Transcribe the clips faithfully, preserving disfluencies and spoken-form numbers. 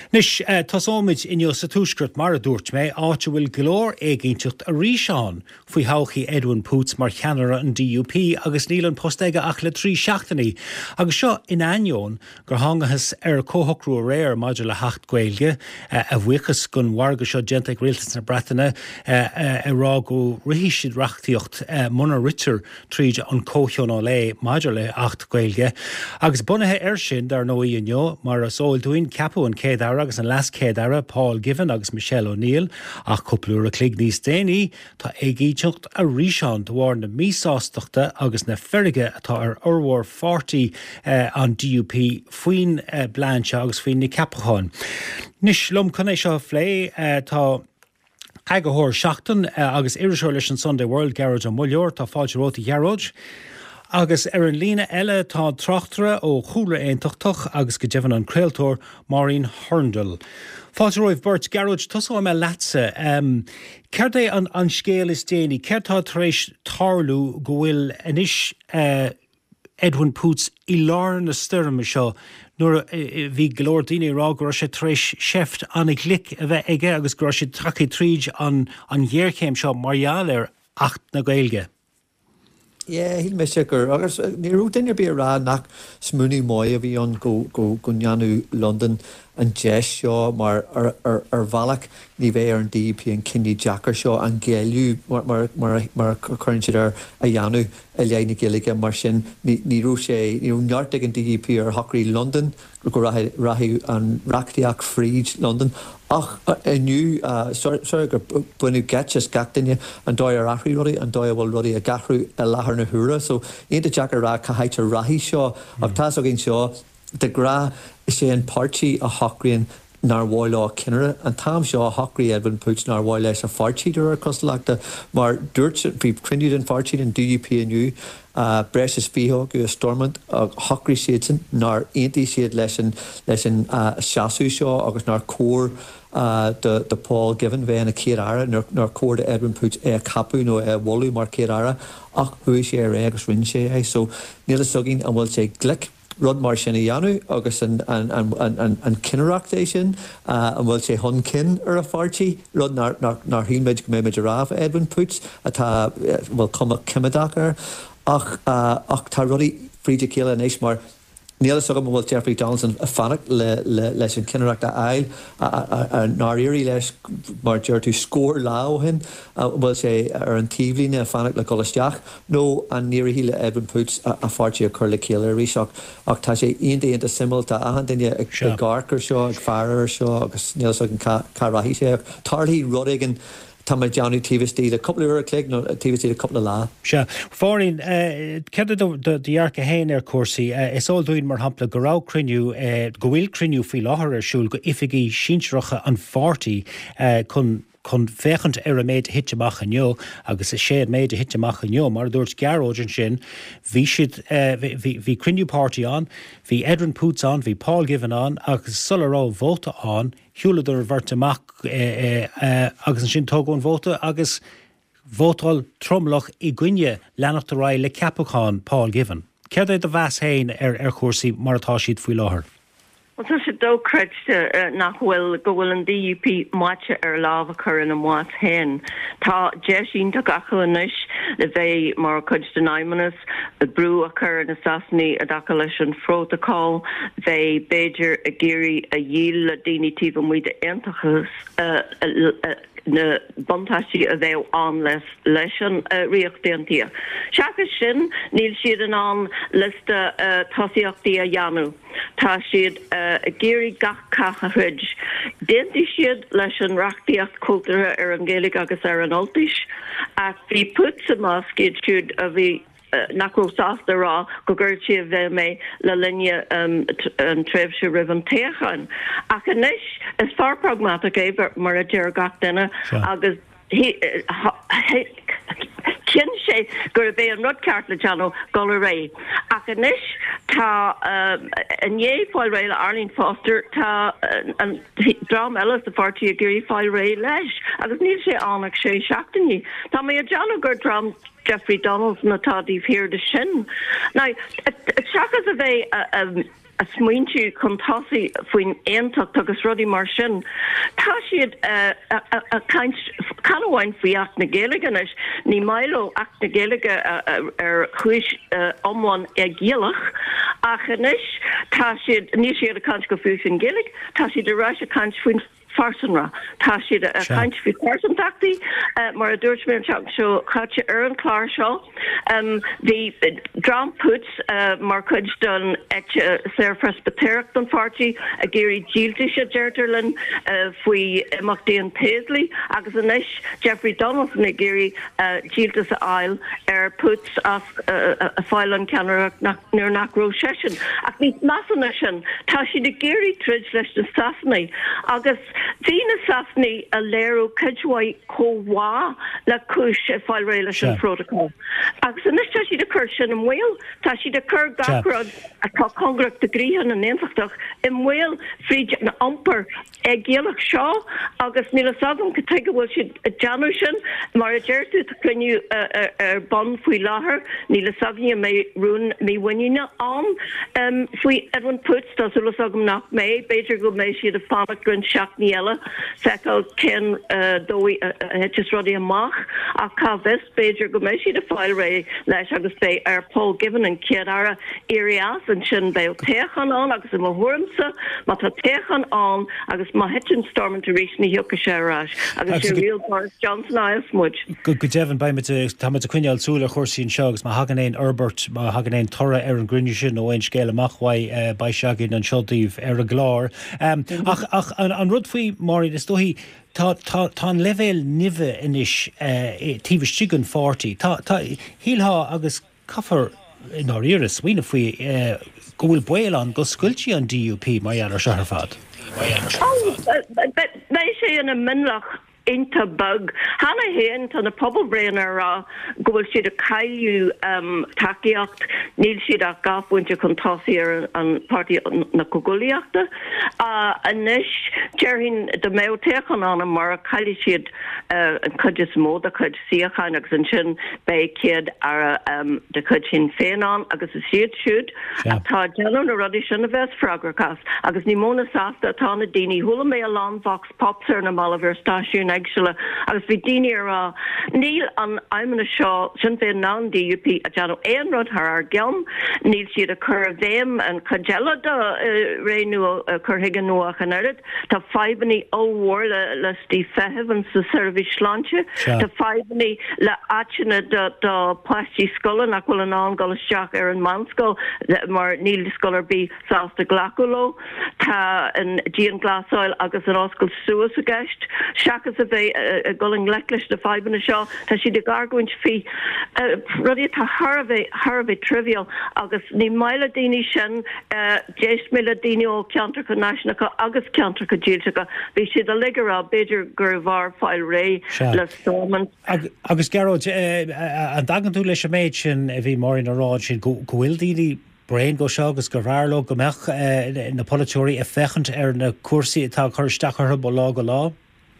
Nis uh, tasómid inio sa túsgurt mar a dúirt mé áte bhfuil glór éigeintcht a ríseán faoi hauchaí Edwin Poots mar cheanara an D U P agus níl an postéige ach le trí seachtaí. Agus seo in aineoin gur hangahas ar cóthocrú réir maidir le hacht gaeilge uh, a bhuichas gon warga seo genteach rialtas na Breataine uh, uh, a rá go rihíisiid reachtaíocht uh, muna ritar tríd an cótheón á lé maidir le acht gaeilge. Agus bunathe ar sin dar nó inio mar a sóil dúin capú an céad ara agus an las céad ara Paul Given agus Michelle O'Neill ach cúplúr a clig níos déanaí tá éigíteocht a ríseán dohhair na mísásteachta agus na ferige atá ar orhór forty uh, an D U P faoin uh, blanse agus faoin na capacháin. Nis lom chun é seo phlé uh, tá agathóir seachtain uh, agus iriseoir leis an Sunday World Garage an Muilleoir tá fáilte róta Garage. Agus ar an lína eile tá trachtere ó chúla éontochtach agus go deimhin an creaaltóir Maureen Horndal. Fáilte roimh Bert Garage tosó me leatsa. Um, Ceir é an, an scéal is déanaí, ceir tá tar éis tarlú go bhfuil inis uh, Edwin Poots i lár na sturm seo nuair bhí glór daoine rá gur sé tar éis seft an ag lic a bheith aige agus gur sé trachaí tríd an, an dhearchéim seo mariaal ar acht na gaeilge. Yeah, hí me sigur agus ní rú daine bí rá nach smúní mói a bhí an go go go neanú London an jeis seo mar ar ar ar bhealach ní bheith ar an D U P an Cindy Jacker seo an géilú mar mar mar mar chuann siad ar a dheanú a léana géige mar sin ní ní rú sé ní rú neart ag an D U P ar Hockery London go rathú rathú an reachtaíach Fríd London ach aniu sorry gur buinú getchas gatainine an dóir ar athrí rudaí an dóir bhfuil rudaí a gathhrú a láthair na huaire so aonanta Jacker rá caithte rathí seo ach tá so gin seo de gra sé an páirtí a Hockríonn nar bháil á cinnere an tam seo a Hockrí Edwin Poots nar bháil leis a fartíidir ar cosleachta mar dúirt bhí crinniúd an fartíid an D U P aniu uh, breis is fího go a stormant a Hockrí siad nar aontaí siad leis an leis an uh, seaasú seo agus nar cór Uh, de, de Paul Given bheith na céad nar, nar cóir de Edwin Poots é capú nó é bhú mar céad ach hui sé ar agus rin sé é so níl sugin an bhfuil sé glic rud mar sin dheanú agus an an an an an an cinneachcht é sin an bhfuil sé hon cin ar a fartí rud nar nar nar híméid go méid ráh Edwin Poots atá bhfuil cuma cimimeach ar ach ach tá rudí fríide céile an éis mar Níl so go bhfuil Jeffrey Donaldson a fannach le le leis an cinneachcht a ail a náíirí leis mar dúir tú scór láhin bhfuil sé ar an tíomhlíne a fannach le golasteach nó an níir híle Edwin Poots a fartí a chur le céile ríseach ach tá sé aon daonnta similta a daine ag garcar seo ag fearar seo agus níl so an carraithí sé tarthaí rudagan Tá me Johnny T V stíl a couple of click no T V stíl a couple of lá. Se Fáin cead do dhearcha héin ar cuasaí is all dúin mar hampla go rá criniú go bhfuil criniú faoi láthair arsúil go ifigí sínsreacha an forty chun chun féchant ar a méid hitteach an jo agus is séad méid a hitteach an jo mar dúirt Garróin sin bhí siad bhí criniú party an bhí Edwin Poots an bhí Paul Given an agus sulará vóta an hiúladar bhartamach agus an sin tógón vóta agus vótáil tromlach i gcuine leannacht a rá le capacháin Paul Given. Ceir é do bheas héin ar ar chósaí mar atá siad faoi láthair. Well, that's a dog crutch to nach well go will an D U P matcha er lava current and what's hen. Ta jeshin to gachanish the vey mar cudge the naimanus the brew a current assassini a dakalish protocol they bejer a giri a yil a dini tivum with the entachus uh na bontashi a bheith an les leis an riachtaíontia. Seachas sin níl siad an an lista tosaíochtaí a dheanú. Tá siad a géirí gach cacha chuid. Déantí siad leis an reachtaíocht cultúra ar an Gaeilge agus ar an Ultais ach bhí put sa máscid siúd a bhí nachró sásta rá go gurtí a bheith mé le linne an tréimhse rih an téachan. Ach anis is far pragmatic é mar a dear gach duine agus cin sé gur a bheith an rudceart le teanó go le ré. Ach anis tá an é fáil ré le Arlene Foster tá an drám eile a fartí a gurí fáil ré leis agus níl sé annach sé seachtaí. Tá mé a deanna gur drám Jeffrey Donaldson atá díobh hir de sin. Now, it shakas a bheith a smuintú chun tosaí faoin éontacht agus rudí mar sin. Tá siad a canhhain faoi ach na Gaeilge is ní mailo ach na Gaeilge ar chuis omhain ag Gaelach ach inis tá siad ní siad a cant go fiú sin Gaeilge, tá siad a ráis a cant faoin farsanra. Tá siad a cant faoi farsantachtaí mar a dúirt mé teach seo chatte ar an chláir seo. The Dram Puts mar chuid don eite Sir Presbyteric don fartí a géirí díalta sé deirtarlin faoi Macdaon Paisley agus inis Jeffrey Donaldson a géirí díalta sa aisle ar Puts as a fáilean ceanach nuair nach ró sesin. Ach ní measana sin tá siad a géirí trid leis na Sasannaí agus hí na Sasannaí a léirú cudhhaid chomhá le cúis a fáil ré leis an protocol. Agus inis tá siad a chur sin an mhaol, tá siad a chur gachrod a tá congracht de gríhan an éontachtach i mhaol fríd na ampar ag Gaelach seo agus níl sagam go teige bhfuil siad a deanú sin mar a deirtú a cluniú ar bon faoi láthair níl sagam mé rún mé bhaine an faoi Edwin Puts tá sulas sagam nach mé beidir go mé siad a fámach gunn seach ní eile feicáil cén dói hetas rodí amach ach cá bheits beidir go mé siad a fáil ré leis agus bé ar Paul Given an céad ara éireas an sin bé téchan an agus i mthúramsa má tá téchan an agus má hetin stormant a rís ní hiúca sé rás agus sé rial Boris Johnson a smúid. Go go Devin ba tá a cuineáil súla chósaín seo agus má hagan éon Herbert má hagan éon tora ar an grinne sin ó éon scéile amachhaid ba seagin an seoltaíh ar a glár. Ach ach an rud faoi Maureen is dóhí Tá an levéil nive inis tíbhis sigan forty. Tá hílha agus caffar in our iris swine faoi go bhfuil buil an go scuiltí an D U P mar dhearar se ar fad. Bei sé in a minlach inta bug. Hanna héan tan a pobl brain ar go bhfuil siad a cailú takeíocht níl siad a gafhainte chun tosaí ar an party na cogólaíochta. Anis dearhín de mé téchan an mar a cailí siad an chuid is mód a chuid siachan agus an sin bé céad ar de chuid sin féin an agus is siad siúd atá deanú na rudí sin a bheits fragrachas agus ní móna sásta atá na daoine thula mé a lán vox pops ar na Malaver stáisiún Actually, agus bhí daoine ar níl an aimimena seo sin fé ná D U P a deanú éon rud thar ar gceann, níl siad a chur a bhéim an cadéile do réú a churthaige nuach an airad, tá faibanní óhhar le le tí fetheh an sa service sláinte, tá faibanní le áitina do plastí scola nach bhfuil an an golisteach ar an manscoil mar níl scolar bí sásta glacúló, tá an díon glasáil agus an oscail suas a gceist, seachas a bheith a going leiclis de faibanna seo, tá si de gargóint fi rudí tá Harvey trivial agus ní maile daoine sin déis mille daoine ó ceantracha náisinacha agus ceantracha díaltacha, bhí siad a ligará beidir gur bhar fáil ré le stormant. Agus Gerard, an dagan tú leis a méid sin a bhí Maureen aráid sin go bhfuil daoine brain go seo agus go bhharló go meach na polúirí a fechant ar na cuasaí atá chuirteach ar bo lá go lá?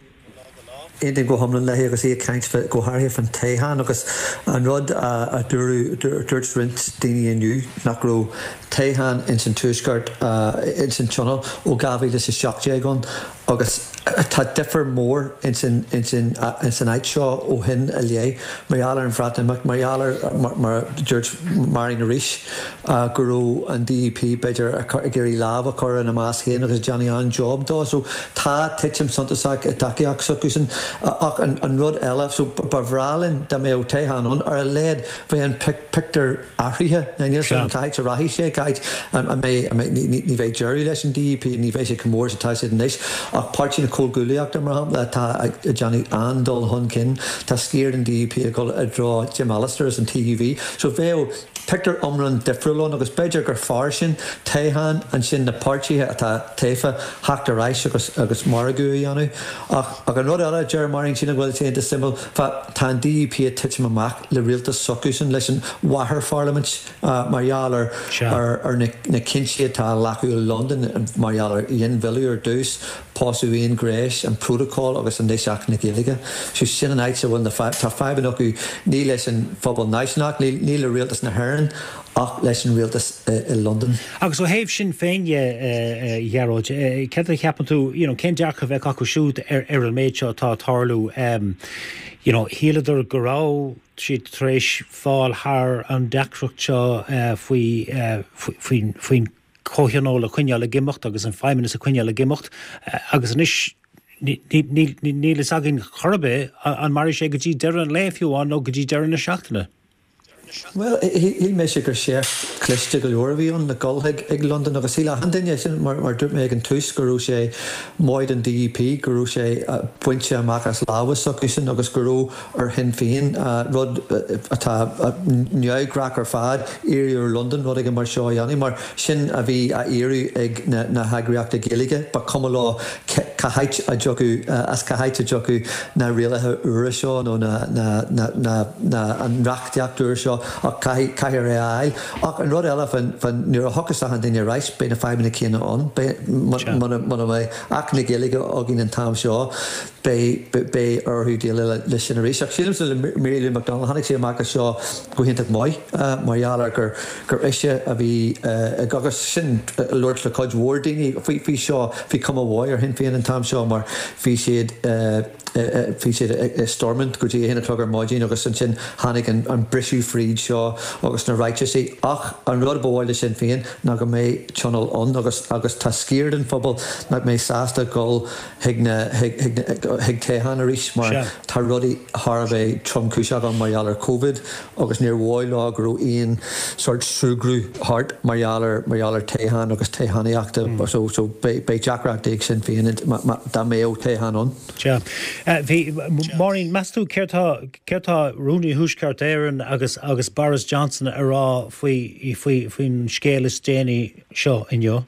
Éidir go hamlan le agus é ceint go háirthe fan téhan agus an rud a dúirú dúirt rint daoine inniu nach ró téhan in san túisceart in san tunnel ó gabhí is seachté gon agus tá differ mór in san in san in san áit seo ó hin a lé marialar an frata marialar mar George Maureen Arish gurú an D U P beidir a géirí láb a chur an más chéan agus Johnny an job dá so tá titim santaach a takeíach socusan ach an rud eile so barvrálinn da mé ó téhanón ar a léad bhé an pictar áthrithe na níl an caiit a rahí sé caiit a mé ní bheith jury leis an D U P ní bheith sé cumór sa táid níis ach páirtí na cógúlaíocht mar ham le tá Johnny an dul hon cin tá scéir an D U P a go a drá Jim Alistair as an T V so bhéh pictar omran difriúlón agus beidir gur fáir sin téhan an sin na páirtíthe atá téfa heachta ráis agus agus margaí anú ach ag an rud eile Ger Maureen sin bhfuil sé de symbol tá D U P a titim amach le rialta socusan leis an wahar Parliament marialar ar na cinse atá lacu London marialar Ian Villier ar dús pásu Ian Grace an protocol agus an déiseach na Gaeilge so sin an áit sa bhfuil tá faiban acu ní leis an phobal náisnach ní le rialtas na hair éireann ach leis an rialtas i London. Agus ó héh sin féinne Gearóid, ce cheapan tú, cén dearcha bheith acu siúd ar an méid seo tá tarlú, híladar go rá siad tréis fáil thar an deacreacht seo faoin cótheanóla cuineála gimocht agus an feiminas a cuineála gimocht agus an is níl is agin chorbe an mar sé go dtí deir an léifhiúáin nó go dtí deir na seachtaine. Well, hí mé sé gur sé cliste go leorbhíon na golthaig ag London agus síla handaine sin mar dúirt mé an tús gurú sé móid an D U P gurú sé pointse amachchas láhasach sin agus gurú ar hin féin rud atá neamhgrach ar fad éirí London rud ag mar seo anna mar sin a bhí a éirí ag na hagraíochta géige ba cum lá cahaid a jogu as cahaid a jogu na rialathe uair seo nó na an reachtaíocht uair seo ach caiir é ail ach an rud eile fan nuair a thuchas a daine reis be na feimina chéine an man bheith ach na géige a gin an tam seo bé orthú déile le sin rééis ach sílim le Mary McDonald hanig sé amachchas seo go hinntaach mai marhealar gur gur ise a bhí agus sin Lord le coid mhór daoine fhí seo fhí cum bháid ar hin féin an tam seo mar fhí siad fhí siad stormint go dtí héna tugur maidín agus an sin hanig an brisú fríd seo agus na righteousí ach an rud bháile sin féin ná go mé channel on agus agus tá scíird an phobal na mé sásta gol hiag téhan a rís mar tá rudí Harbeh trom cúiseach an marhealar COVID agus níor bháil lá gurú íon sort súgrú hart marhealar marhealar téhan agus téhaníachta so so bé Jackreacht ag sin féin dá mé ó téhan on. Bhí Maureen measú ceirtá Rooney Hushcart éireann agus agus Boris Johnson ará faoi faoin scélas déanaí seo inniu.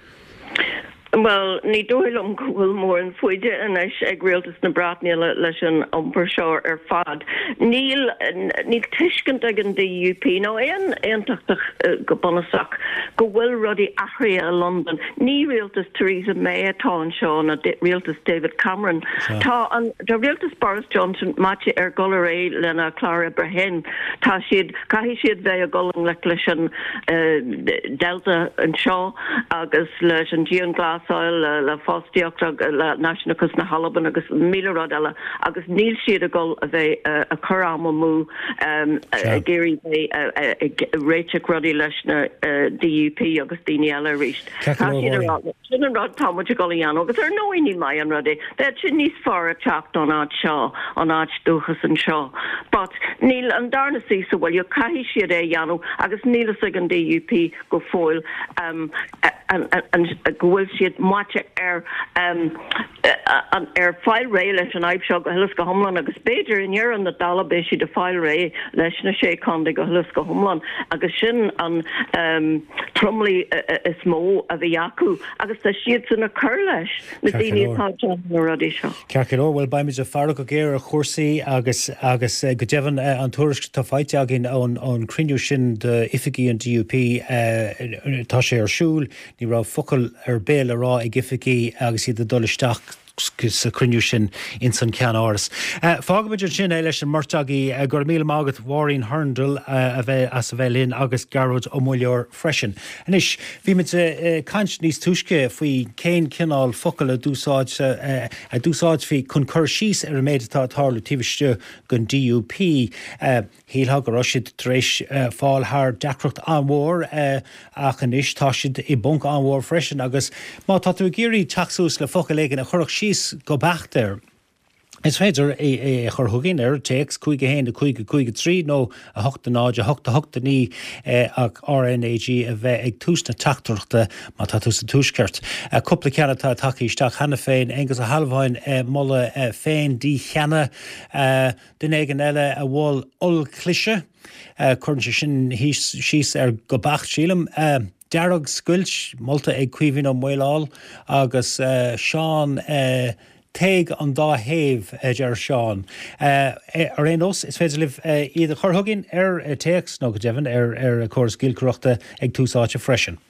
Well, ní dóilm go bhfuil mór an foiide inis ag rialtas na Bratníile leis an iompar seo ar fad. Níl níl tuiscint ag an D U P nó éon éontachtach go bunasach go bhfuil rudí athraí a London. Ní rialtas Theresa May atá an seo na rialtas David Cameron. Tá an de rialtas Boris Johnson mate ar golar é lena Clara Brehén. Tá siad caihí siad bheith a golang le leis an Delta an seo agus leis an Gian Glass le le fástiíocht le Nationalchas na Halaban agus míle rud eile agus níl siad a gol a bheith a chorám mú géirí réiteach rudí leis na D U P agus daoine eile ríist. Sin an rud támuid a goíán agus ar nóí mai an rudé, Bheit sin níos far a teacht an áit seo an áit dúchas an seo. But níl an darna sí sa bhfuil caihí siad é dheanú agus nílas ag an D U P go fóil an gohfuil siad mate ar ar fáil ré leis an aib seo go thulas go thomlan agus Beiidir in dhear an na dalabé si de fáil ré leis na sé conda go thulas go thomlan agus sin an tromlaí is mó a bhí acu agus tá siad san na chur leis na daoine atá na rudí seo. Cearcadh bhfuil baimiid a fara go géir a chósaí agus agus go deimhan an tuairisc tá fáite agin an criniú sin de ificí an D U P tá sé ar siúl ní rá focail ar béal ará ag ificí agus iad a dolisteach sa cruniú sin in san cean áras. Fágamidir sin é leis an marteagaí gur míle mágad Maureen Herndl a bheith as a bheith linn agus Gearóid ó Múilleoir freisin. Anis, bhí mit cant níos túisce faoi céin cinál focail a dúsáid a dúsáid fhí chun cur síos ar a méid atá tarlú tíbiste gon D U P hílha go roisid tréis fáil thar deacreacht anmhór ach anis tá siad i bunk anmhór freisin agus má tá tú géirí teachsús le focail éigen a chorach síos go bachter. Is féidir é chur thuginn ar teex chuige héin a chuige chuige trí nó a hochta náid a hochta hochta ní ach R N A G a bheith ag túsna teachtarachta má tá tús a túisceart. Cúpla ceanna tá takeíteach hena féin agus a halbhain molla féin dí cheanna den éigen eile a bhil ol clise chun sin síos ar go bacht sílam. Dearag scuilt molta ag cuihín ó Mhuileáil agus Seán teig an dá héh dear Seán. Ar réos is féidir libh iad a chorthuginn ar teex nó go deimhan ar ar córas gilcreachta ag túsáte freisin.